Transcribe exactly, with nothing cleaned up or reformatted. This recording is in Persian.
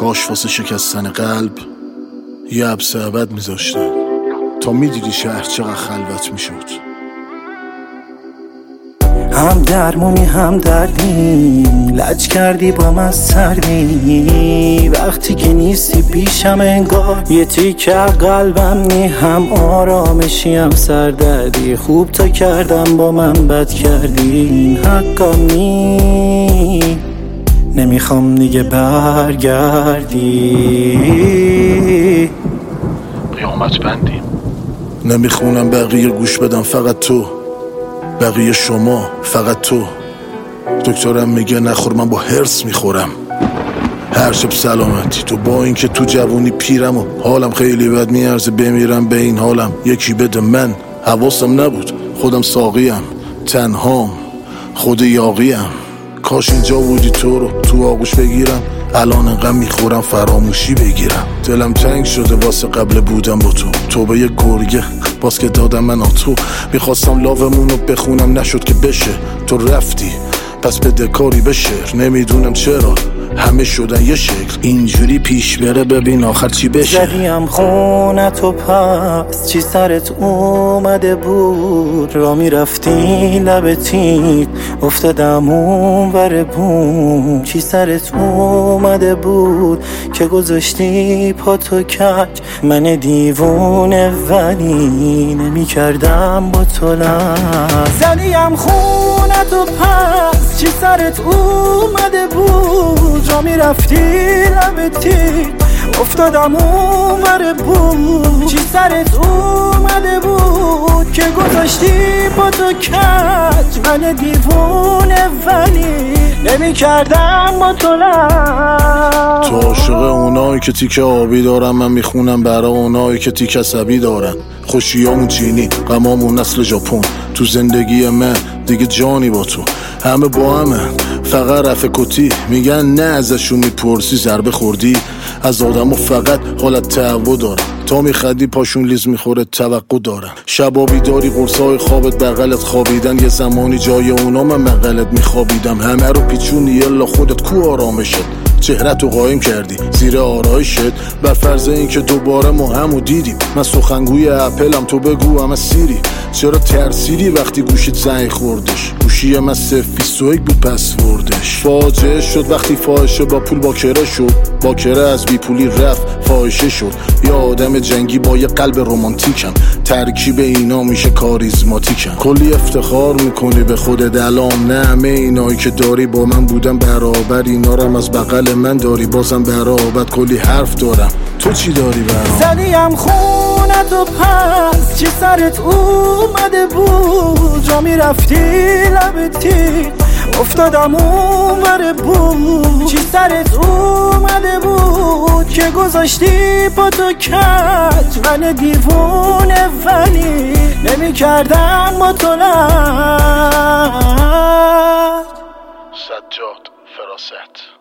کاش واسه شکستن قلب یه عبس ابد میذاشتن تا میدیدی شهر چقدر خلوت میشد. هم درمونی هم دردی، لج کردی با من سردی، وقتی که نیستی پیشم انگار یه تیکه قلبم نی، هم آرامشی هم سردردی، خوب تا کردم با من بد کردی، این حقم نی، نمیخوام دیگه برگردی. قیامت بندیم نمیخونم بقیه گوش بدم، فقط تو، بقیه شما، فقط تو. دکترم میگه نخور، من با هرس میخورم. هر شب سلامتی تو، با اینکه تو جوونی پیرم و حالم خیلی بد میارزه بمیرم به این حالم. یکی بده من، حواسم نبود خودم ساقیم، تنهام خود یاقیم. کاش اینجا بودی تو رو تو آغوش بگیرم، الان انقدر میخورم فراموشی بگیرم. دلم تنگ شده واسه قبل بودم با تو، تو به یه گرگه باز که دادم من تو. میخواستم لاومونو بخونم نشد که بشه، تو رفتی پس به دکاری به شعر. نمیدونم چرا همه شدن یه شکل، اینجوری پیش بره ببین آخر چی بشه. زدیم خونه تو پس چی سرت اومده بود، را میرفتی لبتید افتادم اون ور بوم. چی سرت اومده بود که گذاشتی پا تو کج، من دیوونه ولی نمی کردم با تو لج. زدیم خونه تو پس چی سرت اومده بود، را میرفتی لبتی افتادم اون ور بود. چی سرت اومده بود که گذاشتی با تو کج، من دیوونه ولی نمی کردم با تو لج. تو عاشق اونایی که تیکه آبی دارن، من میخونم برای اونایی که تیکه عصبی دارن. خوشیامون چینی، غمامون نسل ژاپن، تو زندگی من دیگه جانی با تو. همه با همه فقط رفع کتی، میگن نه ازشون میپرسی ضربه خوردی. از آدمو فقط حالت تهوع دارن، تا میخدی پاشون لیز میخوره توقع دارن. شبا بیداری قرصای خوابت بغلت خوابیدن، یه زمانی جای اونا من بغلت میخوابیدم. همه رو پیچونی یلا خودت کو آرامشت، چهره‌تو قایم کردی زیر آرایشت. بر فرض این که دوباره ما همو دیدیم، من سخنگوی اپلم تو بگو همه سیری. چرا ترسیدی وقتی گوشیت زنگ خوردش؟ گوشی من صفر بیست و یک بود پسوردش. فاجعه شد وقتی فاحشه با پول باکره شد، باکره از بی پولی رفت فاحشه شد. یا آدم جنگی با یه قلب رمانتیکم، ترکیب اینا میشه کاریزماتیکم. کلی افتخار میکنی به خودت الان، نه همه اینایی که داری با من بودن برابر، اینا رو از بغل من داری بازم برابر. کلی حرف دارم تو چی داری برام؟ زدیم خونه تو پس چی سرت اومده بود، جا میرفتی لبتی افتادم اون ور بود. چی سرت اومده بود که گذاشتی با تو کج، من دیوونه ولی نمی کردم با تو لج. سجاد فراست.